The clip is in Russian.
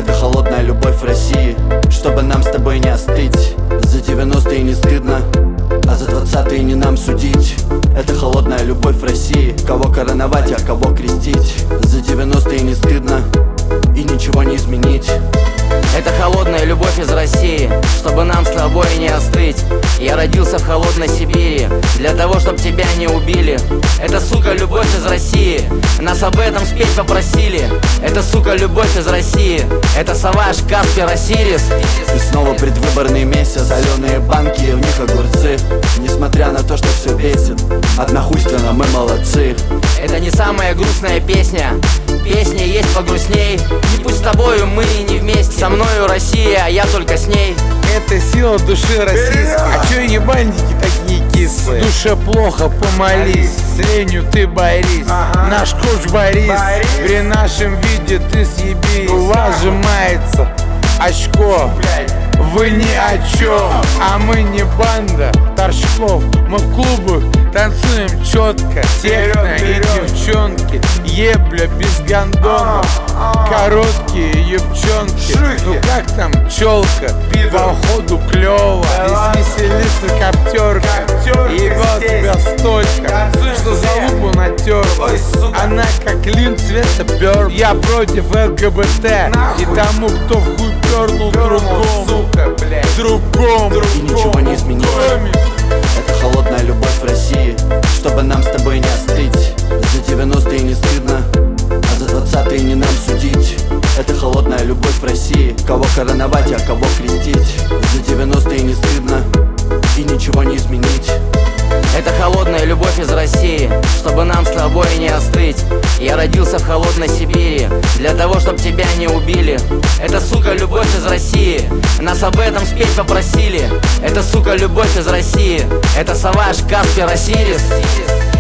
Это холодная любовь в России, чтобы нам с тобой не остыть. За 90-е не стыдно, а за 20-е не нам судить. Это холодная любовь в России, кого короновать, а кого крестить. За 90-е не стыдно и ничего не изменить. Это холодная любовь из России, чтобы нам с тобой не остыть. Я родился в холодной Сибири, для того, чтобы тебя не убили. Это, сука, любовь из России, нас об этом спеть попросили. Это, сука, любовь из России, это Саваш, Каспер, Осирис. И снова предвыборный месяц, соленые банки, в них огурцы. Несмотря на то, что все бесит, однохуйственно мы молодцы. Это не самая грустная песня, песни есть погрустней. Не пусть с тобою мы не вместе, со мною Россия, а я только с ней. Это сила души российской. А чё ебальники такие кислые? В душе плохо, помолись. С ленью ты борись. Наш коуч Борис, при нашем виде ты съебись. У вас сжимается очко, вы ни о чем. А мы не банда торчков, мы в клубах танцуем четко. Техно и девчонки, ебля без гондонов, короткие девчонки. Ну как там челка, походу клёво. Здесь веселится коптерка, ебет тебя столько, что за лупу натерла. Она как лин цвета пёр. Я против ЛГБТ и тому, кто в хуй пернул другому. И ничего не изменить. Это холодная любовь в России, чтобы нам с тобой не остыть. За 90-е не стыдно, а за 20-е не нам судить. Это холодная любовь в России, кого короновать, а кого крестить. За 90-е не стыдно и ничего не изменить. Это холодная любовь из России, чтобы нам с тобой не остыть. Я родился в холодной Сибири, для того, чтобы тебя не убили. Это, сука, любовь из России, нас об этом спеть попросили. Это, сука, любовь из России, это Саваш, Каспер, Осирис.